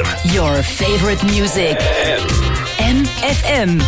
Your favorite music. MFM.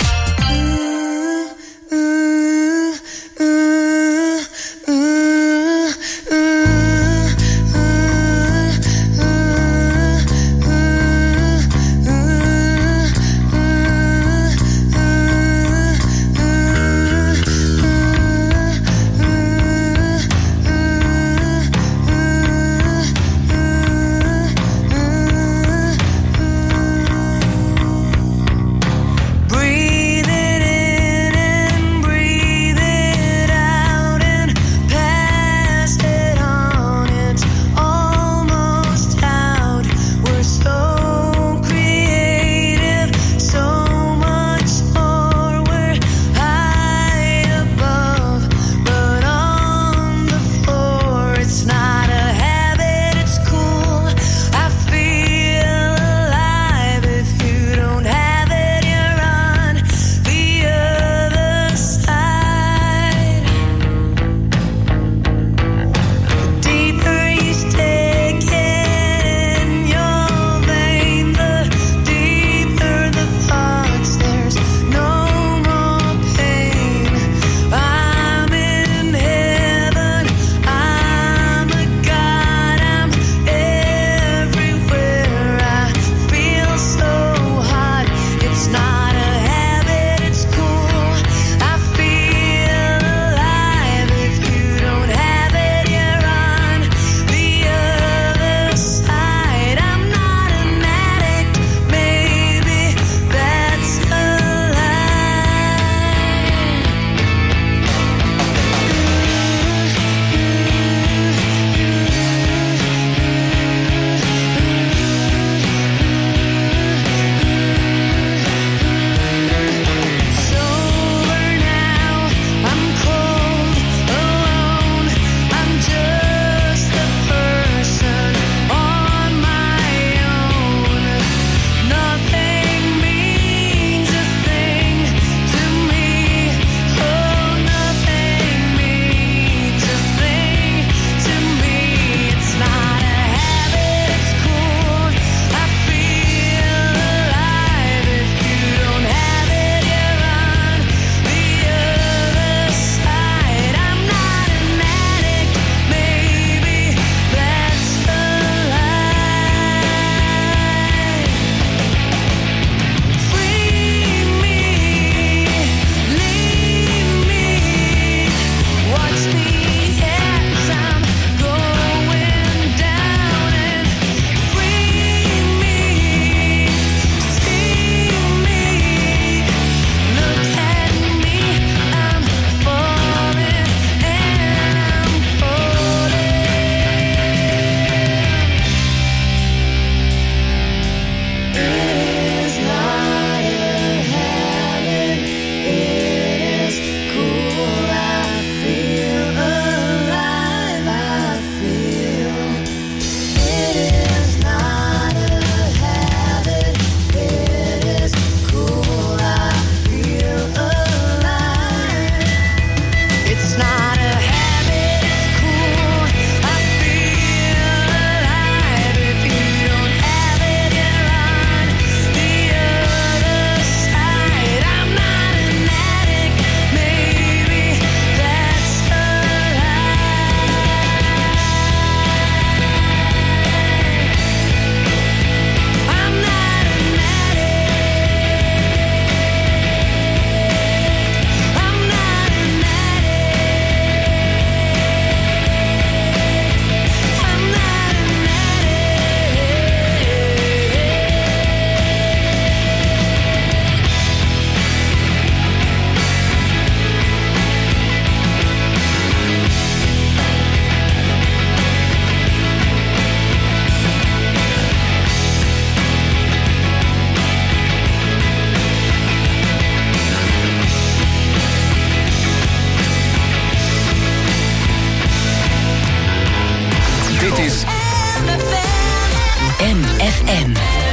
MFM.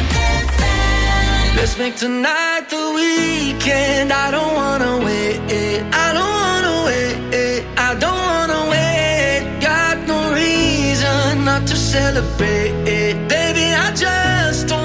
Let's make tonight the weekend. I don't wanna wait. I don't wanna wait. I don't wanna wait. Got no reason not to celebrate. Baby, I just don't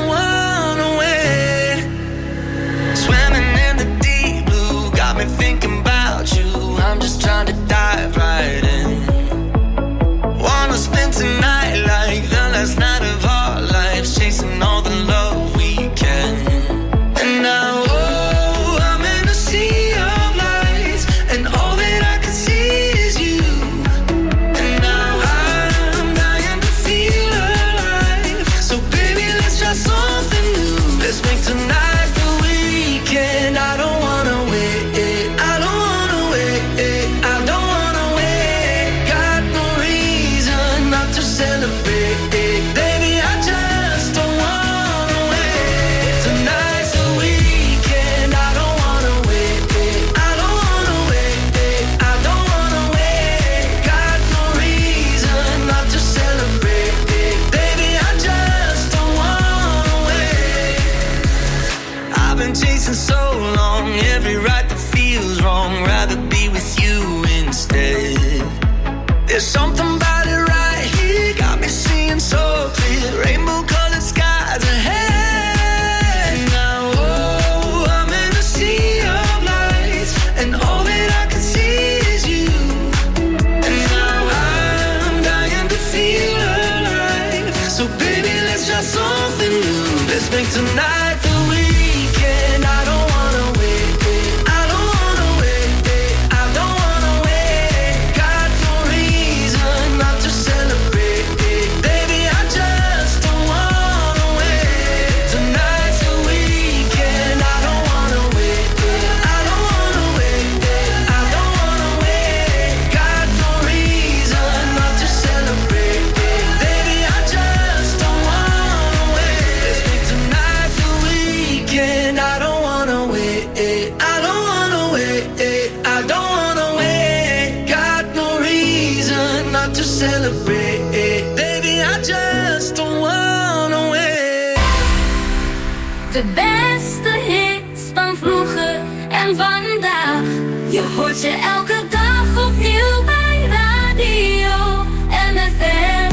Let's make tonight the weekend. I don't wanna wait. I don't wanna wait. I don't wanna wait. Got no reason not to celebrate. Baby, I just don't wanna wait. Tonight's the weekend. I don't wanna wait. I don't wanna wait. I don't wanna wait. Got no reason not to celebrate. Baby, I just don't wanna wait. Let's make tonight the weekend. I don't wanna wait. I don't wanna wait. I don't wanna wait. Got no reason not to celebrate. Baby, I just don't wanna wait. De beste hits van vroeger en vandaag. Je hoort ze elke dag opnieuw bij Radio MFM.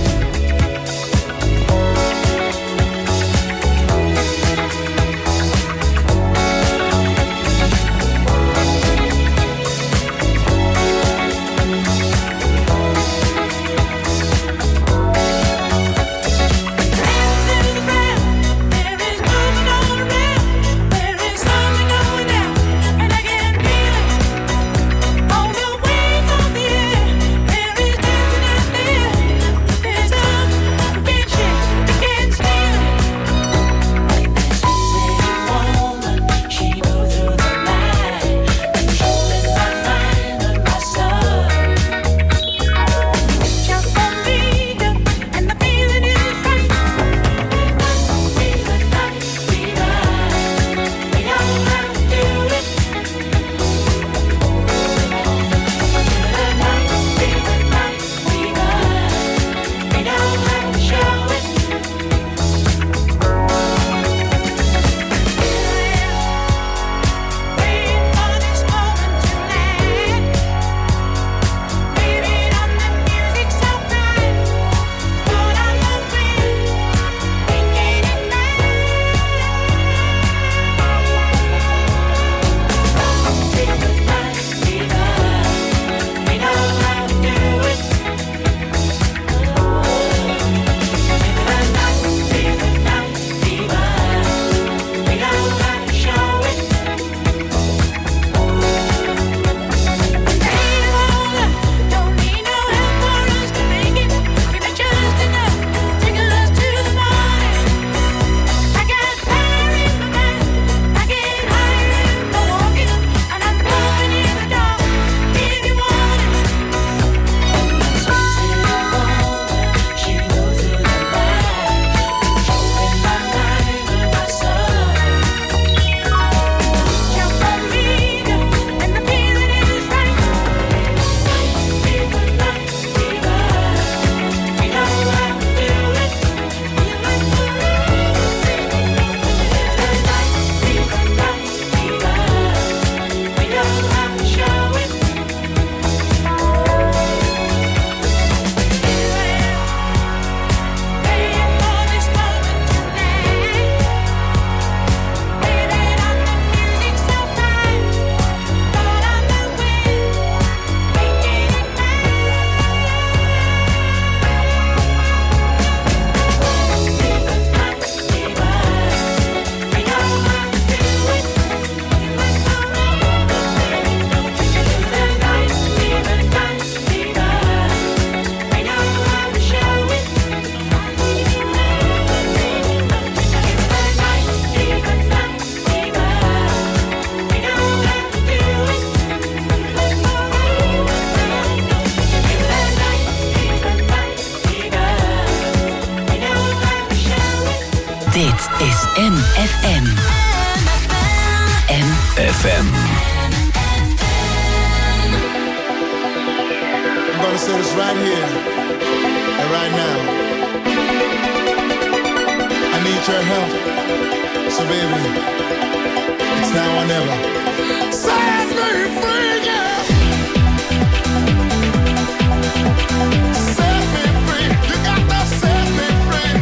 MFM. MFM. I'm gonna say this right here and right now. I need your help. So baby, it's now or never. Set me free, yeah. Set me free. You got to set me free.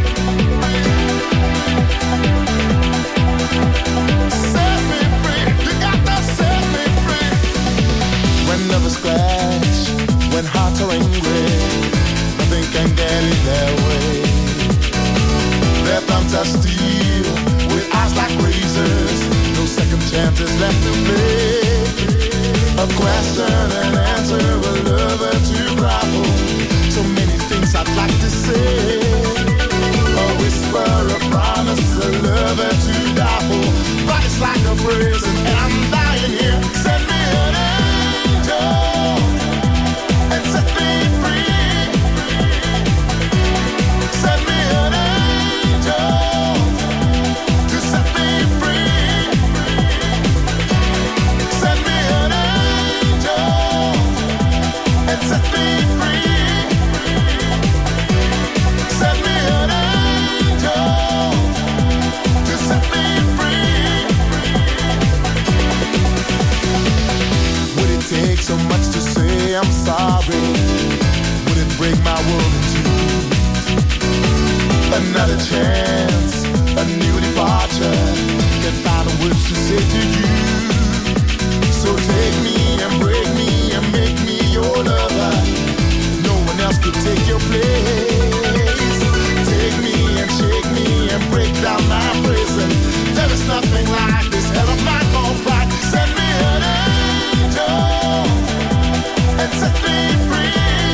Set me free. You got to set me free. When lovers scratch, when hearts are angry, nothing can get in their way. Their thumbs are steel. dances left to play. A question and answer, a lover to cry for. So many things I'd like to say. A whisper, a promise, a lover to die for. But it's like a prison and I'm dying here. Send me an angel and set me free. Send me an angel to set me free. Send me an angel and set me free. Send me an angel to set me free. Would it take so much to say I'm sorry? Would it break my world in two? Another chance, a new departure. Can't find the words to say to you. So take me and break me and make me your lover. No one else could take your place. Take me and shake me and break down my prison. There is nothing like this hell of my own pride. Send me an angel and set me free.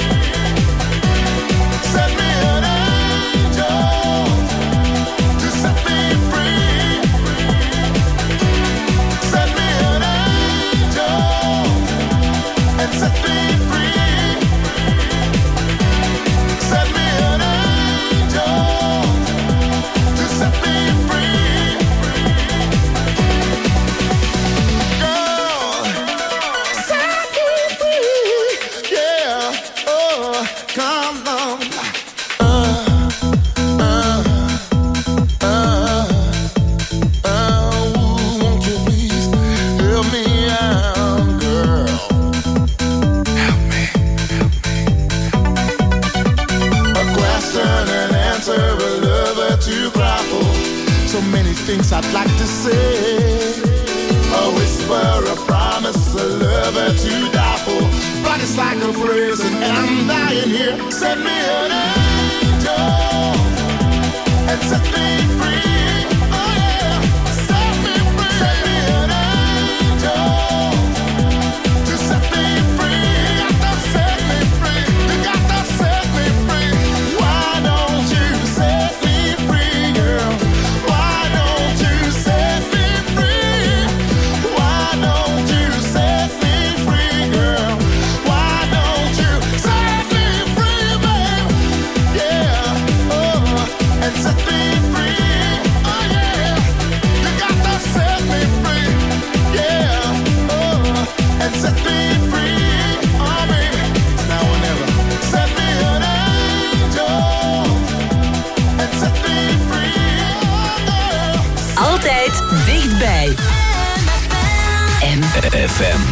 Send me an angel to set me free. Send me an angel and set me free. Send me an angel to set me free. Girl, set me free. Yeah, oh, come on. Won't you please help me out, girl? Help me. A question and answer, a lover to cry for. So many things I'd like to say. A whisper, a promise, a lover to die for. But it's like a prison and I'm dying here. Send me an angel and set me free. Oh yeah, set me free. Send me an angel to set me free. You got to set me free. You got to set me free. Why don't you set me free, girl? Why don't you set me free? Why don't you set me free, girl? Why don't you set me free, babe? Yeah, oh, and set me free. Oh yeah, you got to set me free. Yeah, oh, and set me free. Oh baby, it's now or never. Set me an angel and set me free. Oh girl. Altijd dichtbij. FM.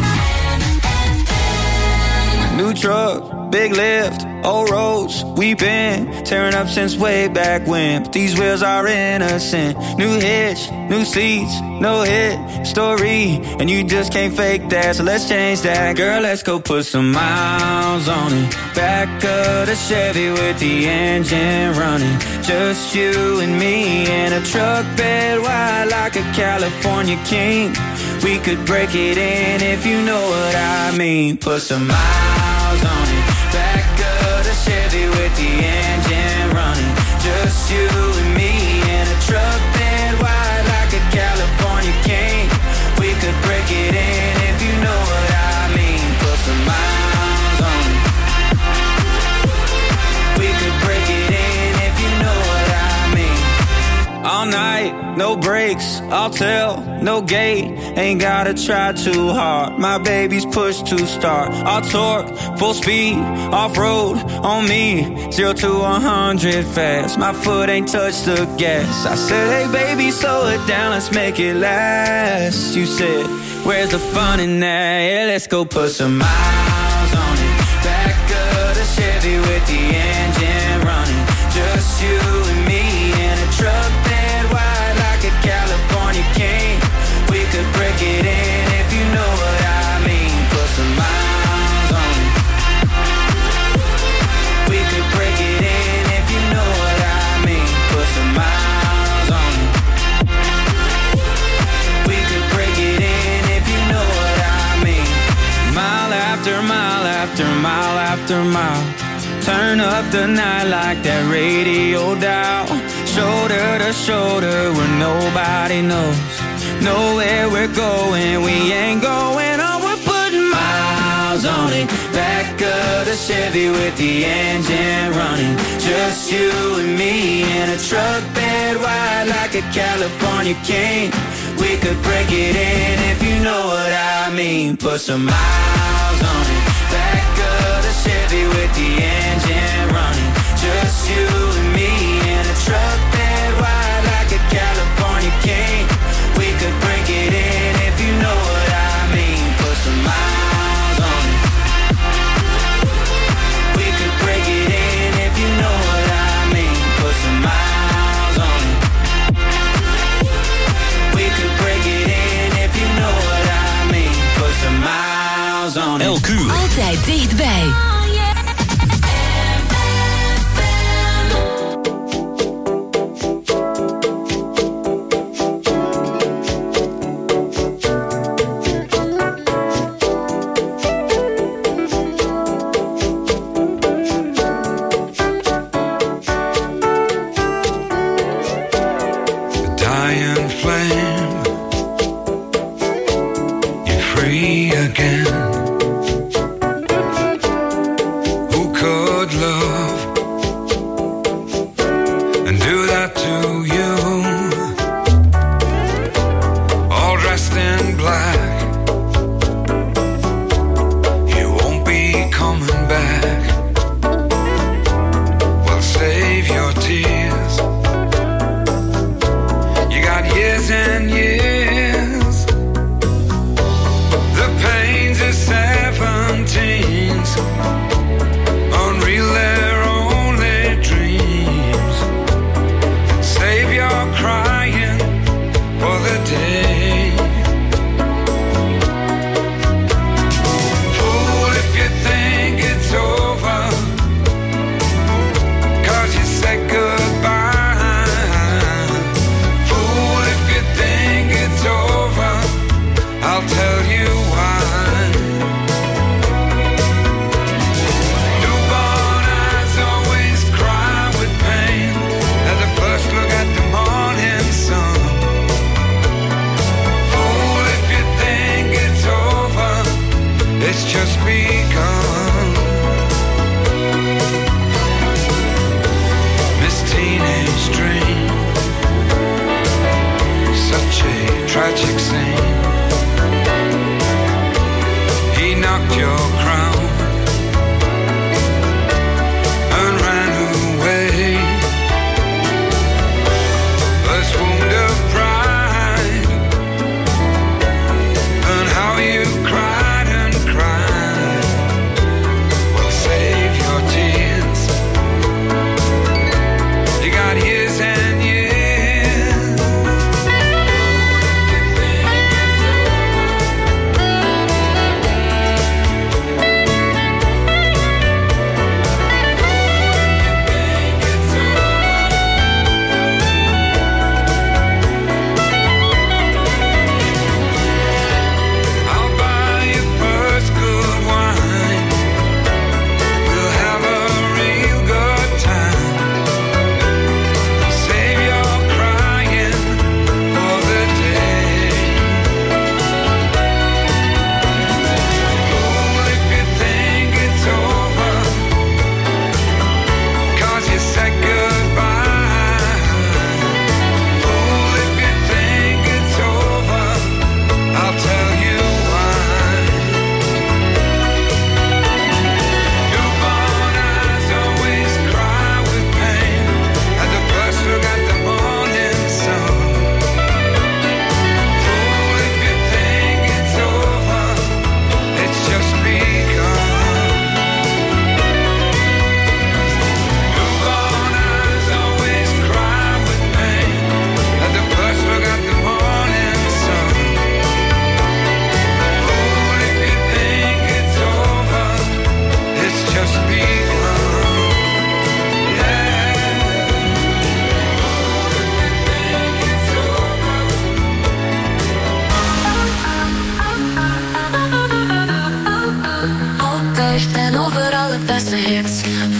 New truck, big lift, old roads. We've been tearing up since way back when. But these wheels are innocent. New hitch, new seats, no hit story. And you just can't fake that, so let's change that. Girl, let's go put some miles on it. Back of the Chevy with the engine running. Just you and me in a truck bed wide like a California king. We could break it in if you know what I mean. Put some miles on it. Back of the Chevy with the engine running. Just you and me in a truck bed wide like a California king. We could break it in if you know what I mean. Put some miles on it. We could break it in if you know what I mean. All night, no brakes, I'll tell, no gate. Ain't gotta try too hard, my baby's push to start. I'll torque, full speed, off-road, on me. 0 to 100 fast, my foot ain't touched the gas. I said, hey baby, slow it down, let's make it last. You said, where's the fun in that? Yeah, let's go put some miles on it. Back of the Chevy with the engine running. Just you and me in a truck bed wide like a California king. We could break it in if you know what I mean. Put some miles on it. We could break it in if you know what I mean. Put some miles on it. We could break Turn up the night like that radio dial. Shoulder to shoulder where nobody knows. Know where we're going, we ain't going home. We're putting miles on it. Back of the Chevy with the engine running. Just you and me in a truck bed wide like a California king. We could break it in if you know what I mean. Put some miles on it. Back of the Chevy with the engine running. Just you and me in a truck bed wide like a California king. We could break it in if you know what I mean. Put some miles on it. We could break it in if you know what I mean. Put some miles on it. We could break it in if you know what I mean. Put some miles on it. Elk uur. Altijd dichtbij.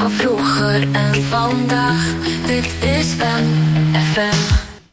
van vroeger en vandaag. Dit is MFM.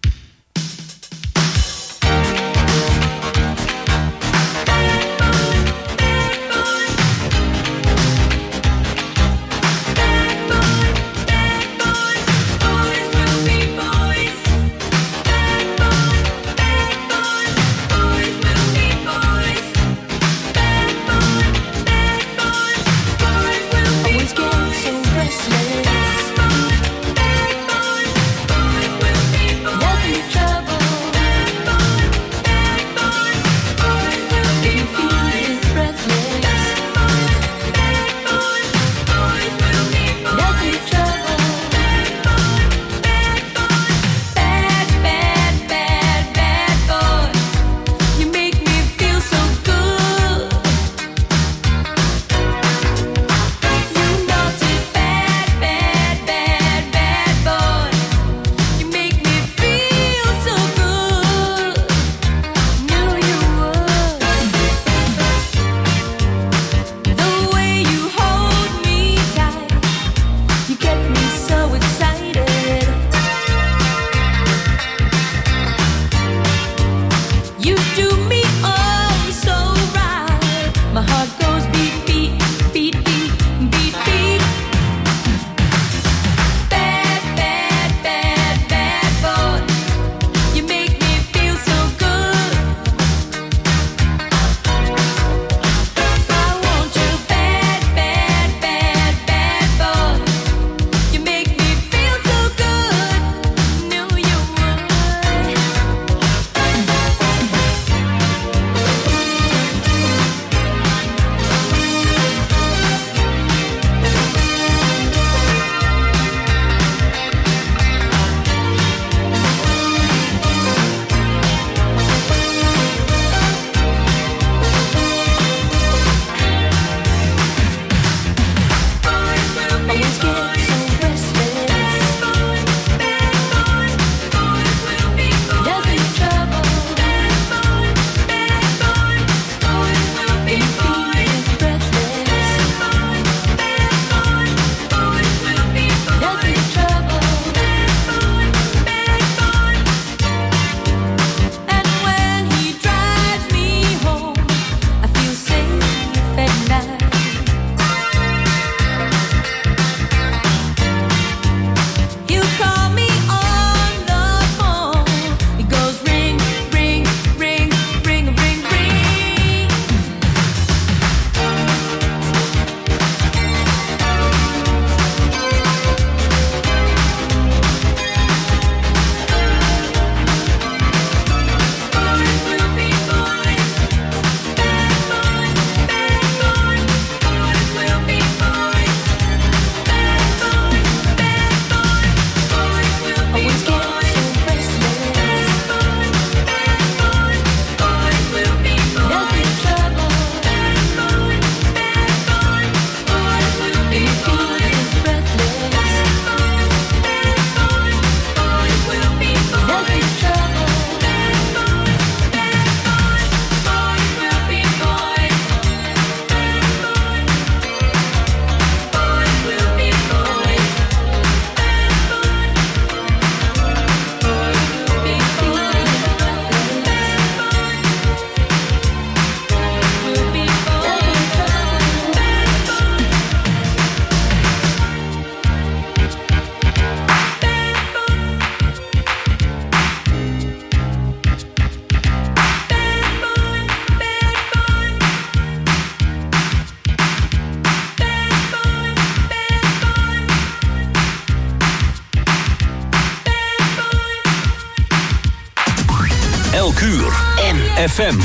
Elk uur. MFM.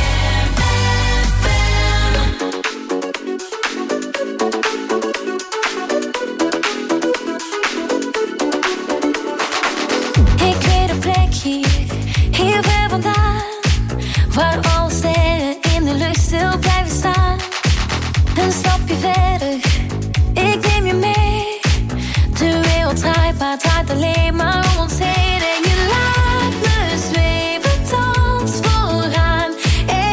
Ik weet een plekje hier ver vandaan, waar alle sterren in de lucht stil blijven staan. Een stapje verder, ik neem je mee. De wereld draait, maar het draait alleen maar om ons heen. En je laat me zweven, dans vooraan.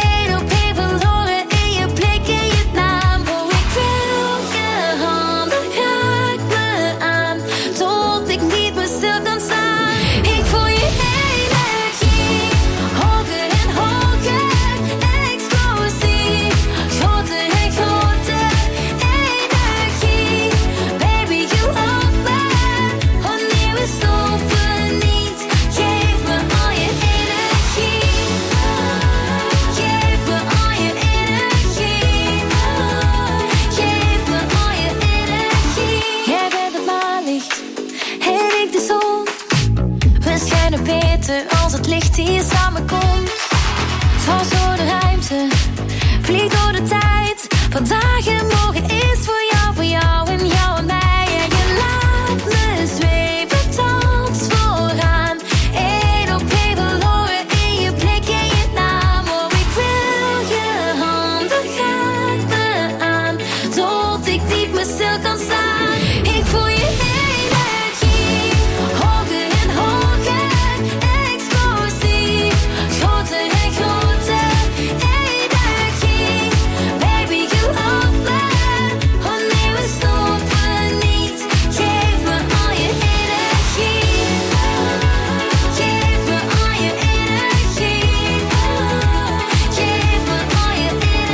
beter als het licht hier samenkomt. Dwars door de ruimte, vlieg door de tijd. Vandaag en morgen is voor jou en jou en mij. En je laat me zweven tot vooraan. Eén op één verloren in je blik en je naam. Oh, ik wil je handen, raak me aan, tot ik niet meer stil kan staan. Ik voel je energie, hoger en hoger. Explosie, groter en groter. Energie, baby, you love me. Oh nee, we stoppen niet. Geef me al je energie. Geef me al je energie. Geef me al je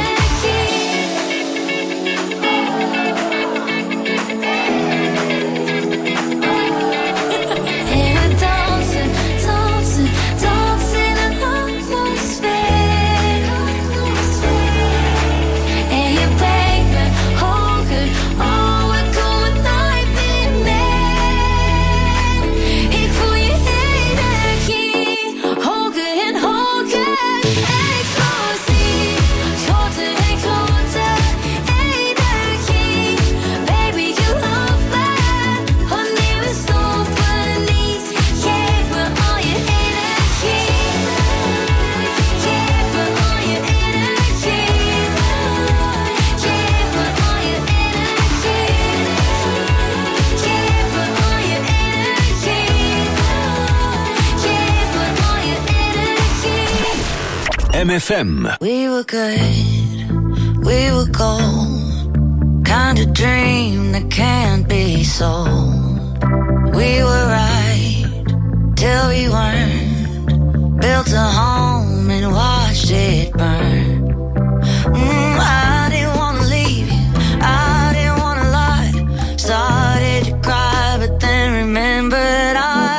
en we dansen, dansen, dansen in een atmosfeer. En je brengt me hoger, oh, we komen nooit meer neer. Ik voel je energie, hoger en hoger. Explosie, groter en groter. Energie, baby, you love me. Oh nee, we stoppen niet. Geef me al je energie. Geef me al je energie. Geef me al je energie. Geef me al je energie. Geef me al je energie. MFM. We were good, we were gold. Kind of dream that can't be sold. We were right till we weren't. Built a home and watched it burn. I didn't wanna leave you, I didn't wanna lie. Started to cry, but then remembered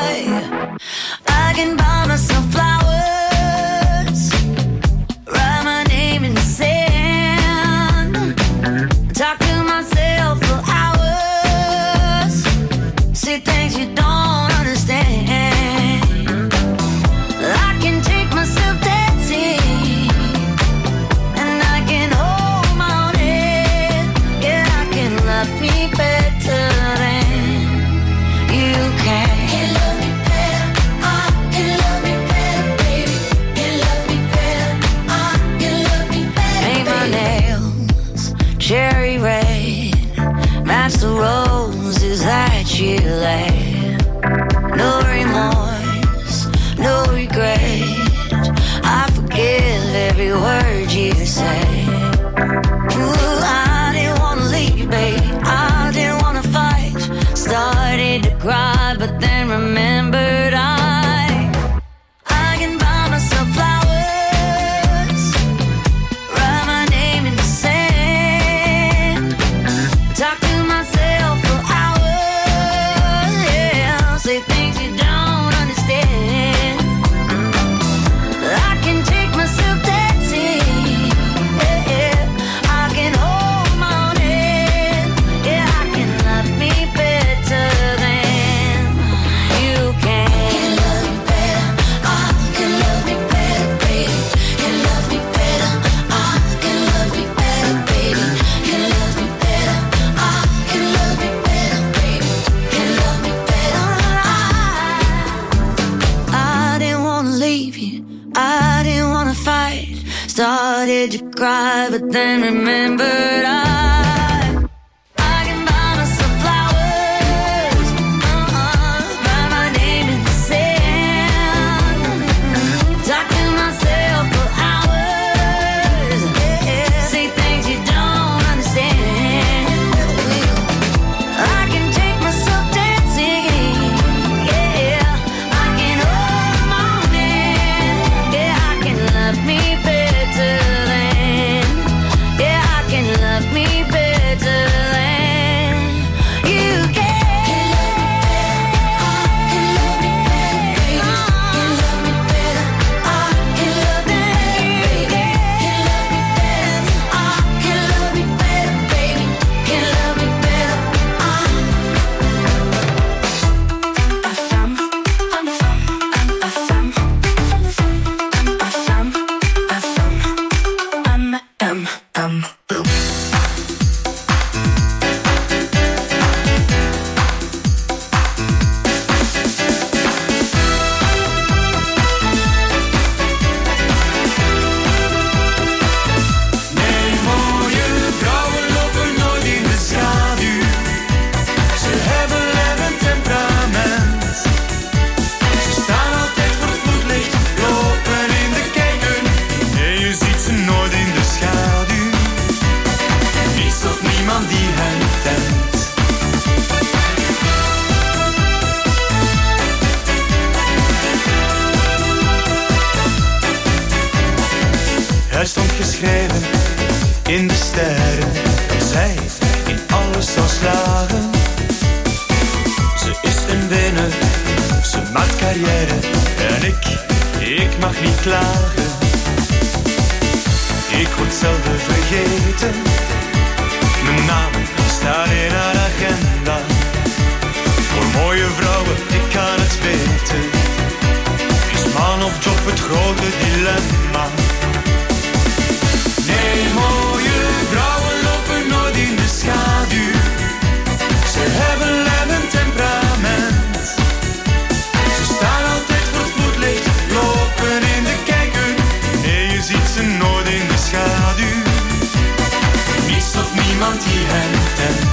I can buy myself flowers, write my name in the sand, talk to myself for hours, see things you don't understand. I can take myself dancing, and I can hold my own head. Yeah, I can love me better than you can. Can love me better, I can love me better, baby. Can love me better, I can love me better. Paint my nails cherry red, match the roses that you laid. No remorse, no regret. I forgive every word you say. Ooh, I didn't wanna leave, babe. I didn't wanna fight. Started to cry, but then remembered I can buy myself flowers, write my name in the sand, talk to myself for hours, yeah, say things you don't understand. I can take myself dancing, yeah, I can hold my own head, yeah, I can love me better than you can. Can love me better, I can love me better, baby. Can love me better, I can love me better, baby. Can love me better, I can love me better, baby. Can love me better, I didn't wanna leave you, I didn't wanna fight. Started to cry, but then remembered I can buy myself flowers, write my name in the sand, talk to myself for hours, yeah, say things you don't understand. I can take myself dancing, yeah, I can hold my own hand, yeah, I can love me better than, yeah, I can love me Het stond geschreven in de sterren dat zij in alles zal slagen. Ze is een winnaar, ze maakt carrière en ik mag niet klagen. Ik word zelden vergeten, mijn naam staat in haar agenda. Voor mooie vrouwen, ik kan het weten, is man of job het grote dilemma. Nee, mooie vrouwen lopen nooit in de schaduw. Ze hebben lef en temperament. Ze staan altijd voor het voetlicht, lopen in de kijker. Nee, je ziet ze nooit in de schaduw. Niets of niemand die hen kent.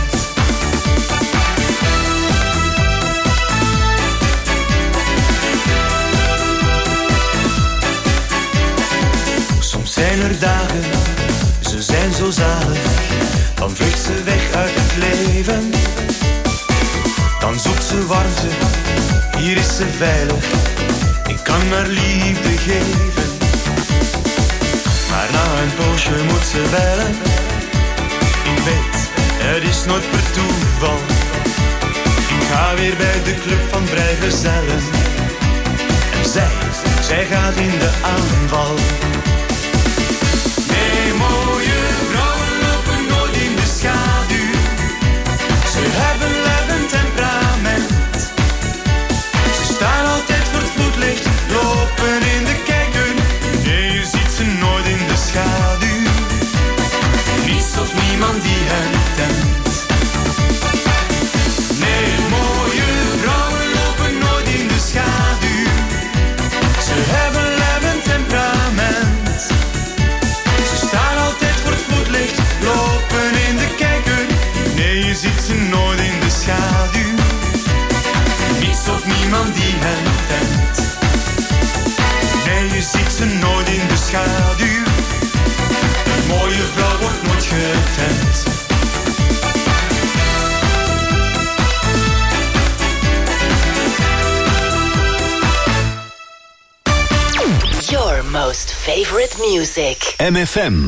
Soms zijn er dagen, ze zijn zo zalig, dan vlucht ze weg uit het leven. Dan zoekt ze warmte, hier is ze veilig, ik kan haar liefde geven. Maar na een poosje moet ze bellen, ik weet, het is nooit per toeval. Ik ga weer bij de club van vrijgezellen en zij gaat in de aanval. Nee, mooie vrouwen lopen nooit in de schaduw. Ze hebben lef en temperament. Ze staan altijd voor het voetlicht, lopen in de kijker. Nee, je ziet ze nooit in de schaduw. Niets of niemand die hen temt. Nee, mooie vrouwen lopen nooit in de schaduw. Ze hebben lef en temperament. Ze staan altijd voor het voetlicht, lopen in de kijker. Nee, je ziet ze nooit in de schaduw. Niets of niemand die hen temt. Nee, je ziet ze nooit in de schaduw. Een mooie vrouw wordt nooit getemd. Your most favorite music. MFM.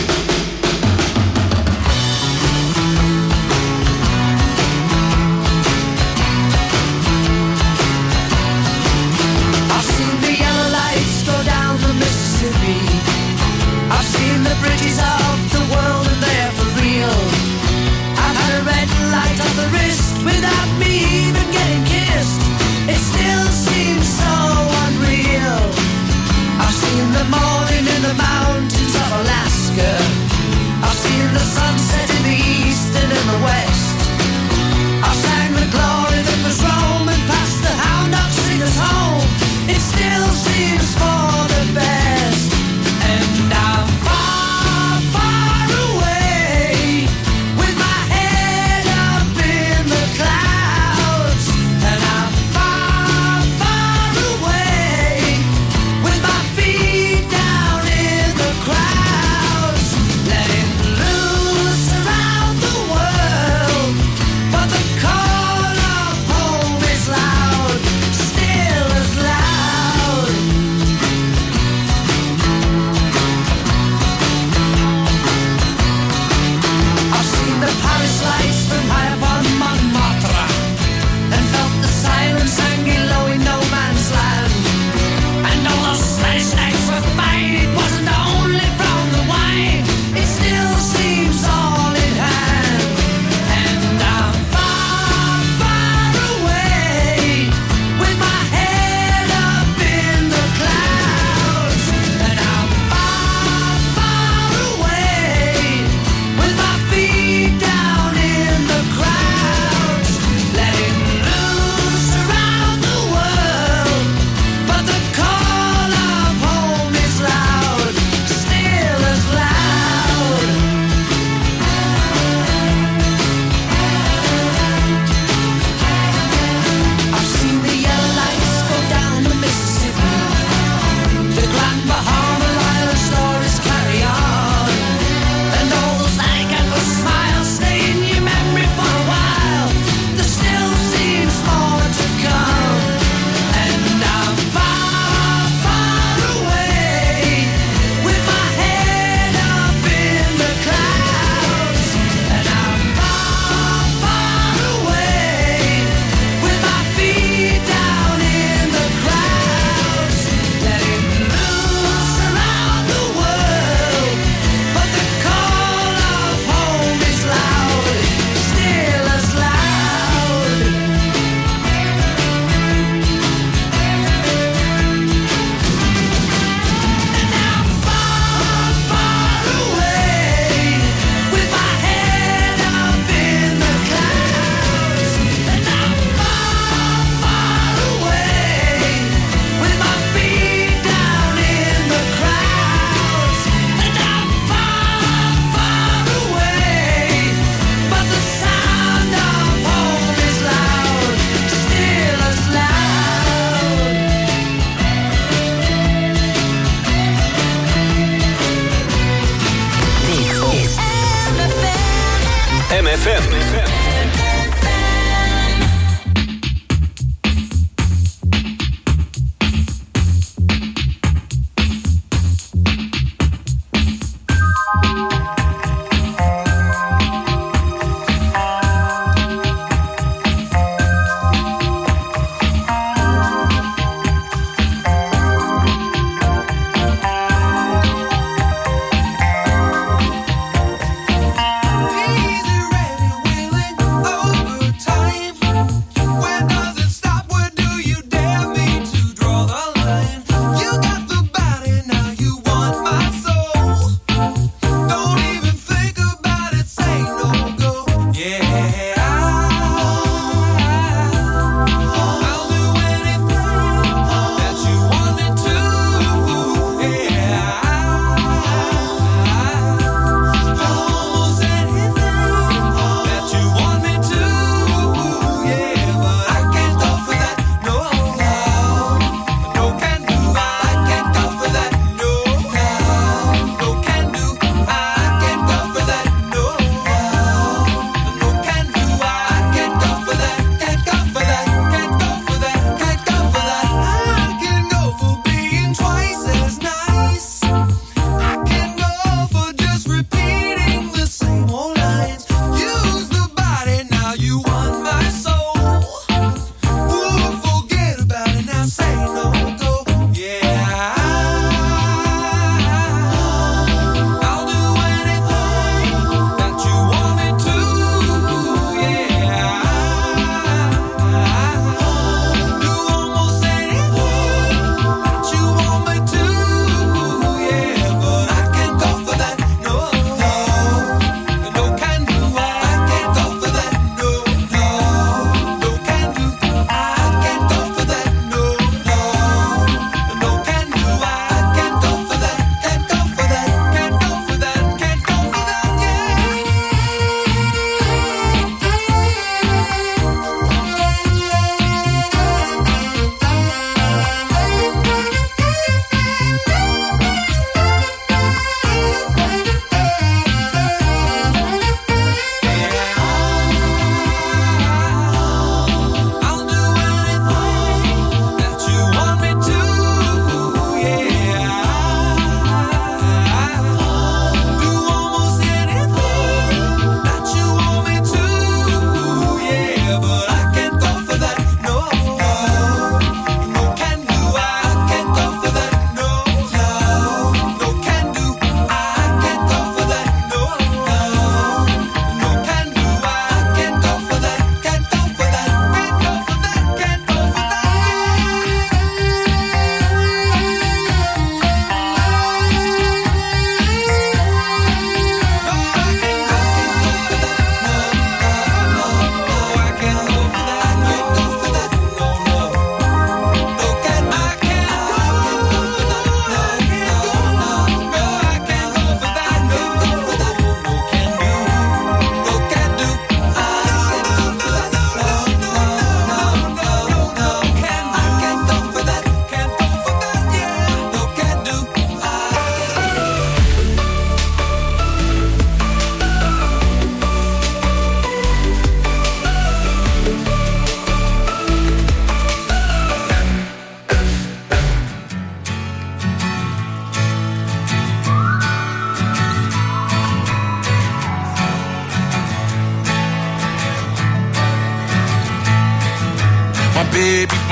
I've seen the yellow lights go down the Mississippi. I've seen the bridges of the world and they're for real. I've had a red light on the wrist without me even getting kissed. It still seems so unreal. I've seen the morning in the mountains of Alaska.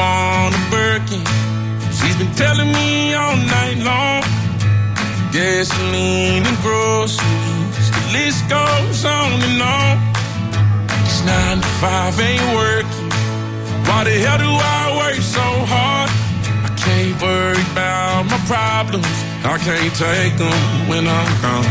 want a Birkin. She's been telling me all night long. Gasoline and groceries, the list goes on and on. This 9 to 5 ain't working. Why the hell do I work so hard? I can't worry about my problems. I can't take them when I'm gone.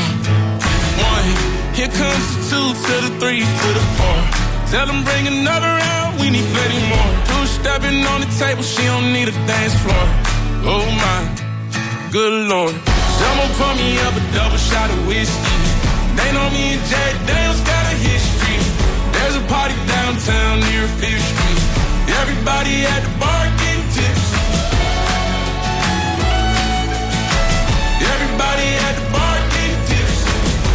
1, here comes the 2 to the 3 to the 4. Tell them bring another round, we need plenty more. 2 stepping on the table, she don't need a dance floor. Oh my, good Lord. Someone pour me up a double shot of whiskey. They know me and Jay Daniels got a history. There's a party downtown near 5th Street. Everybody at the bar getting tipsy. Everybody at the bar getting tipsy.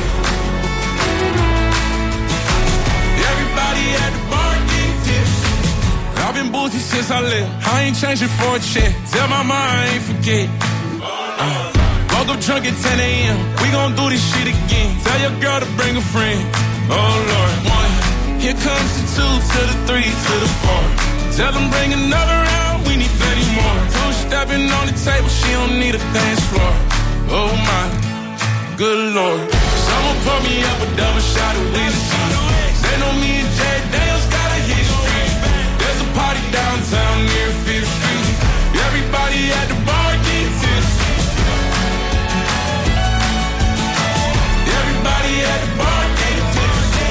Everybody at the bar getting tipsy. I've been boozy since I left. I ain't changing for a check. Tell my mind I ain't forget. Woke up drunk at 10 a.m. We gon' do this shit again. Tell your girl to bring a friend. Oh Lord. 1, here comes the 2 to the 3 to the 4. Tell them bring another round, we need plenty more. 2 stepping on the table, she don't need a dance floor. Oh my, good Lord. Someone pour me up a double shot of whiskey. They know me and Jay Daniels got a history. There's a party downtown near 5th Street. Everybody at the bar getting tipsy. Everybody at the bar getting tipsy.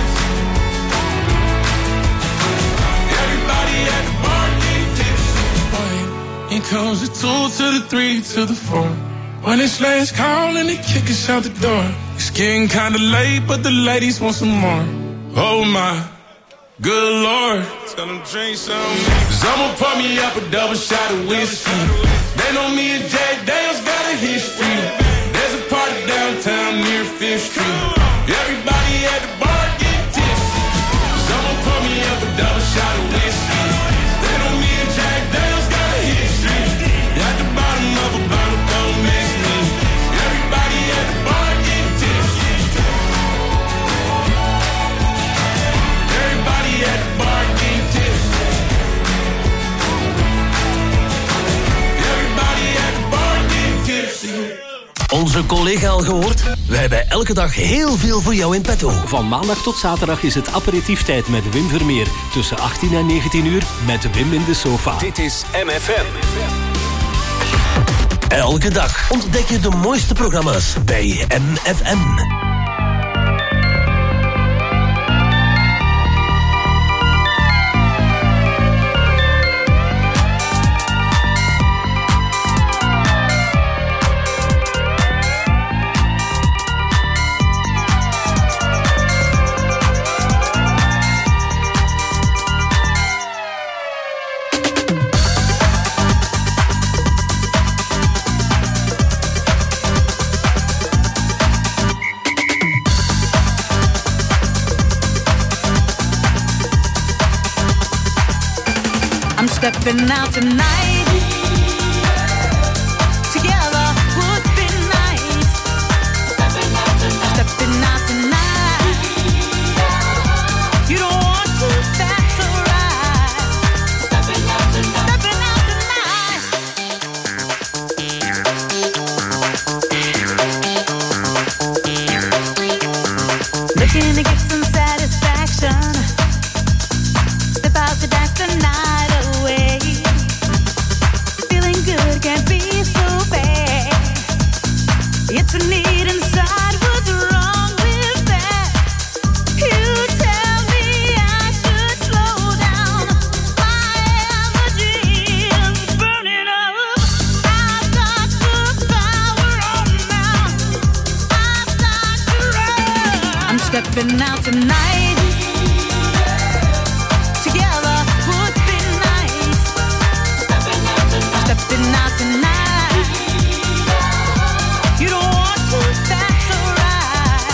Everybody at the bar getting tipsy. Here comes the 2 to the 3 to the 4. When it's last call and they kick us out the door. It's getting kinda late, but the ladies want some more. Oh my, good Lord. Tell them drink some. Someone pour me up a double shot of whiskey. They know me and Jay Daniels got a history. There's a party downtown near 5th Street. Everybody at the bar getting tipsy. Someone pour me up a double shot of whiskey. They know me and Jay Daniels got a history. At the bottom of a bottle, don't miss me. Everybody at the bar getting tipsy. Everybody at the bar getting tipsy. Everybody at the bar getting tipsy. Onze collega al gehoord? We hebben elke dag heel veel voor jou in petto. Van maandag tot zaterdag is het aperitieftijd met Wim Vermeer. Tussen 18 en 19 uur met Wim in de sofa. Dit is MFM. Elke dag ontdek je de mooiste programma's bij MFM. Stepping out tonight, together would be nice. Stepping out tonight, you don't want to, that's alright. Stepping out tonight. Looking to get some satisfaction. Step out to dance the night away. Feeling good can't be so bad. It's a need inside, what's wrong with that? You tell me I should slow down. My energy is burning up. I've got the power on now. I've got to run. I'm stepping out tonight. Stepping out tonight. You don't want to, that's alright.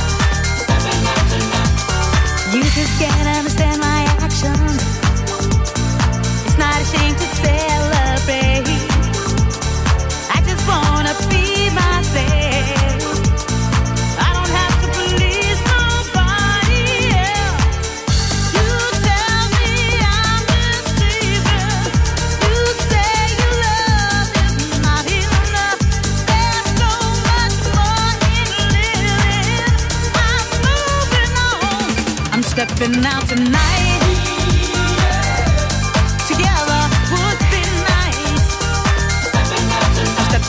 You just can't understand my action. It's not a shame to celebrate. I just wanna be myself. I don't have to please nobody else.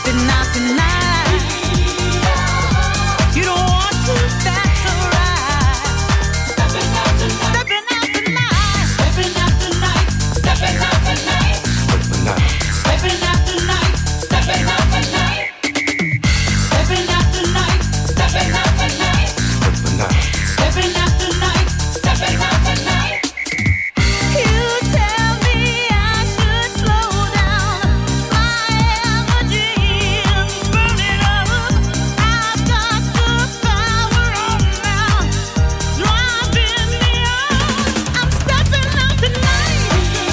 stepping out tonight. You don't want to, that's alright. Stepping out tonight. Stepping out tonight. Stepping out tonight. Stepping out tonight. Stepping out tonight. Stepping out tonight. Stepping out tonight. Stepping out tonight. Stepping out tonight. Stepping out tonight. You tell me I should slow down. My energy's burning up. I've got the power on now, driving me out. I'm stepping out tonight.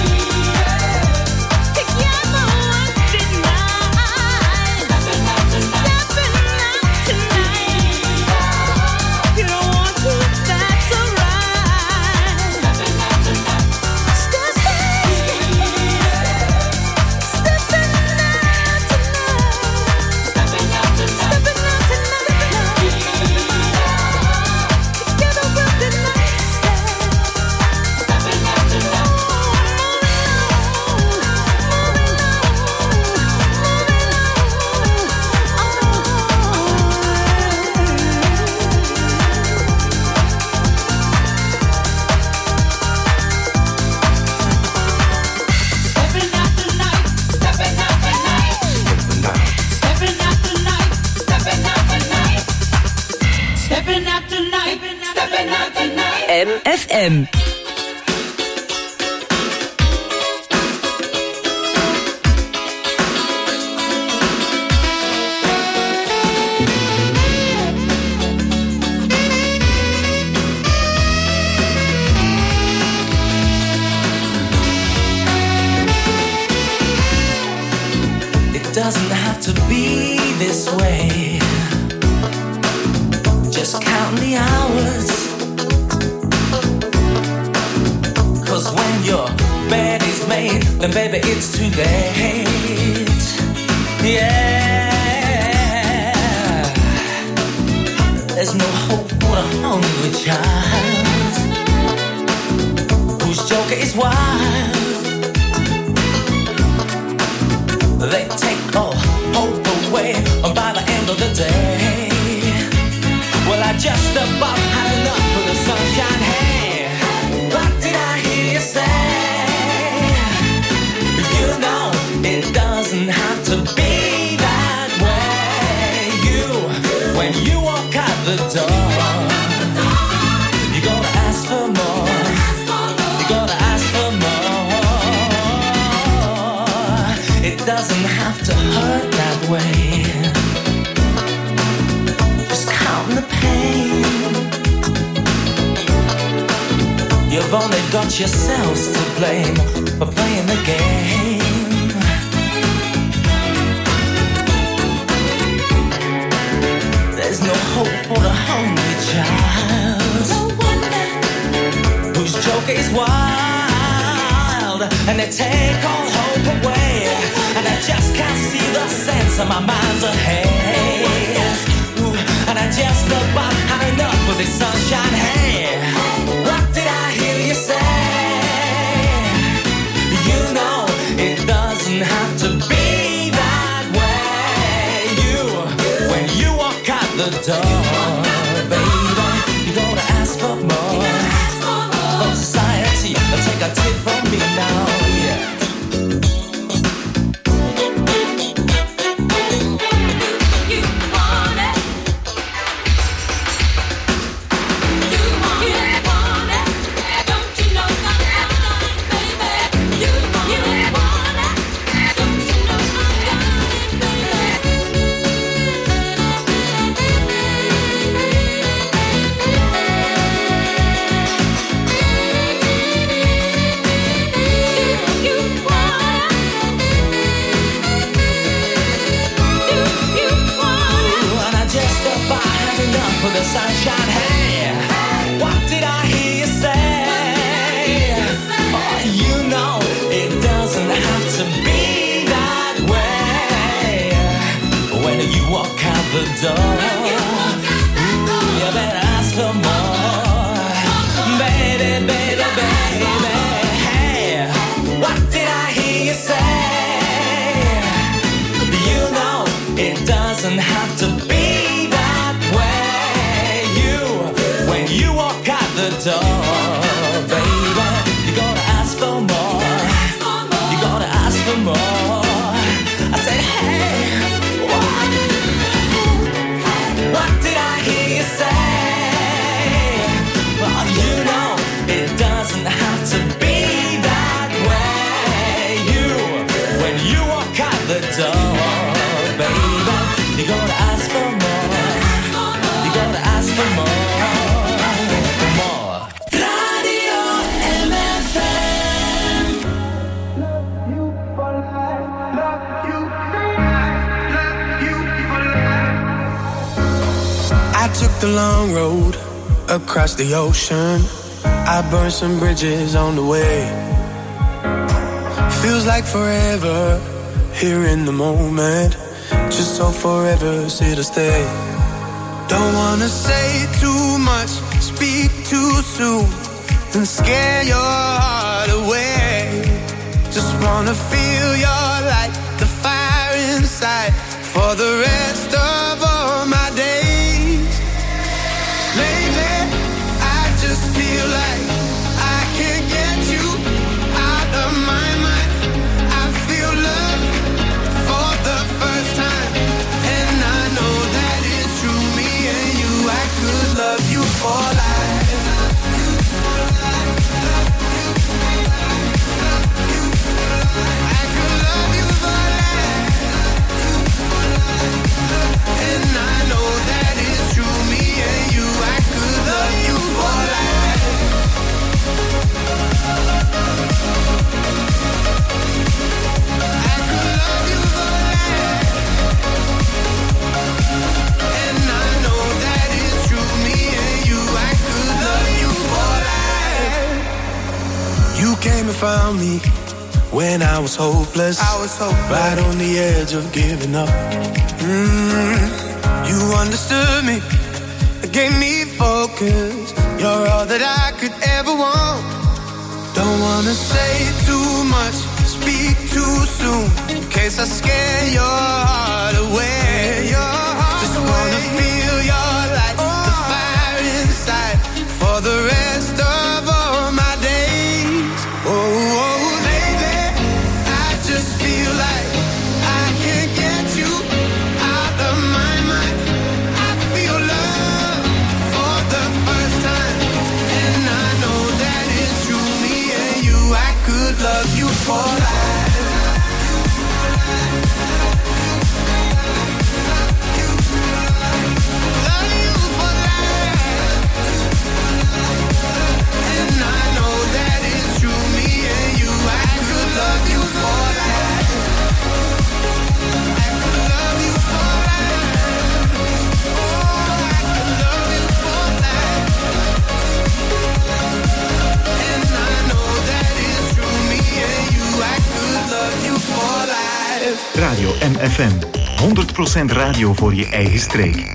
Together we'll deny. Stepping out tonight. You don't want to, that's alright. Stepping out tonight. Stepping out tonight. Stepping out tonight. Together we'll deny. Stepping out tonight. Stepping out tonight. Stepping out tonight. Stepping out tonight. Stepping out tonight. Stepping out tonight. Stepping out tonight. MFM. It doesn't have to be this way. Just count the hours. 'Cause when your bed is made, then baby it's too late. Yeah. There's no hope for a hungry child whose joker is wild. They take all hope away by the end of the day. Well, I just about had enough of the sunshine. Hey, what did I hear you say? You know it doesn't have to be that way. When you walk out the door, you gotta ask for more. You gotta ask for more. It doesn't have to hurt that way. Just count the pain. You've only got yourselves to blame for playing the game. There's no hope for the hungry child. No wonder whose joke is wild, and they take all hope away. And I just can't see the sense of my mind's ahead. Ooh, and I just about had enough of this sunshine. Hey, what did I hear you say? You know it doesn't have to be that way. When you walk out the door, baby, you gotta ask for more. From society, take a tip from me now. Yeah. The sunshine, hey, what did I hear you say? Oh, you know it doesn't have to be that way. When you walk out the door, ooh, you better ask for more. Baby, baby, baby, hey, what did I hear you say? You know it doesn't have to be that way. When you walk out the door, baby, you gotta ask for more. You gotta ask for more. I said, hey, what did I hear you say? Well, you know it doesn't have to be that way. When you walk out the door, baby, you gotta ask for more. You gotta ask for more. Radio MFM. I took the long road across the ocean. I burned some bridges on the way. Feels like forever here in the moment. Just so forever's here to stay. Don't wanna say too much, speak too soon, and scare your heart away. Just wanna feel your light, the fire inside, for the rest of all my days. Lately, I just feel like I can't get you out of my mind. I feel love for the first time, and I know that it's true. Me and you, I could love you for life. I could love you for life, and I know that it's true. Me and you, I could love you for life. I could love you for life, and I know that it's true. Me and you, I could love you for life. You came and found me when I was hopeless. Right on the edge of giving up. You understood me, gave me focus. You're all that I could ever want. Don't wanna say too much, speak too soon, in case I scare your heart away. Just wanna feel your light, the fire inside, for the rest of all my days. Oh, lately, I just feel like I can't get you out of my mind. I feel love for the first time, and I know that it's true. Me and you, I could love you for life. Love you for life, and I know that it's true. Me and you, I could love you for life. I could love you for life. Oh, I could love you for life, and I know that it's true. Me and you, I could love you for life. Radio MFM. 100% radio voor je eigen streek.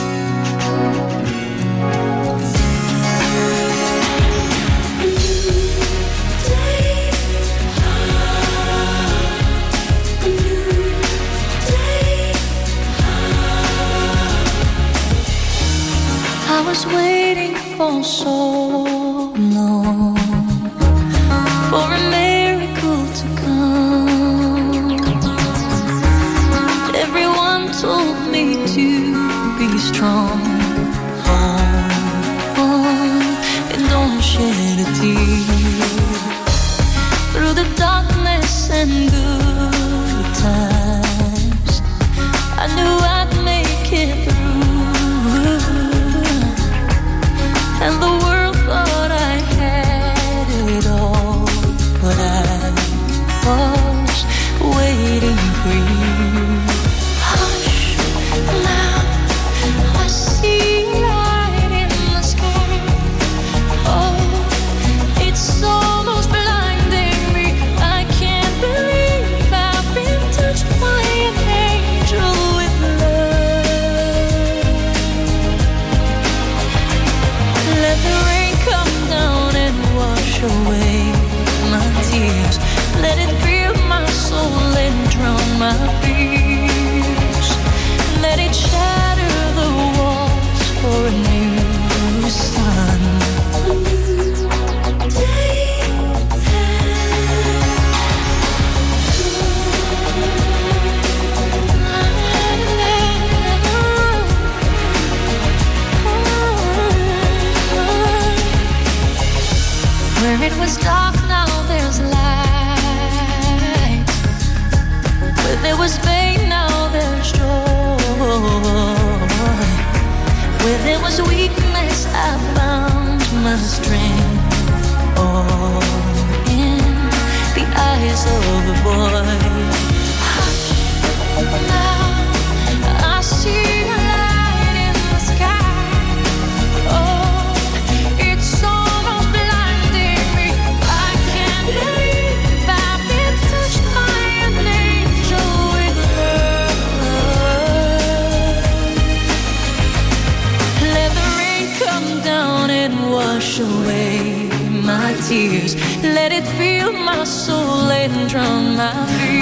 I was waiting for so long for a miracle to come. Everyone told me to be strong. And don't shed a tear. Through the darkness and good times, I knew I'd make it through. And the world thought I had it all, but I was waiting for you. Hush, now I see light in the sky. Oh, it's almost blinding me. I can't believe I've been touched by an angel with love. more in the eyes of a boy. Hush, now I see a light in the sky. Oh, it's almost blinding me. I can't believe I've been touched by an angel with love. Let the rain come down and wash away my tears. Let it fill my soul and drown my fears.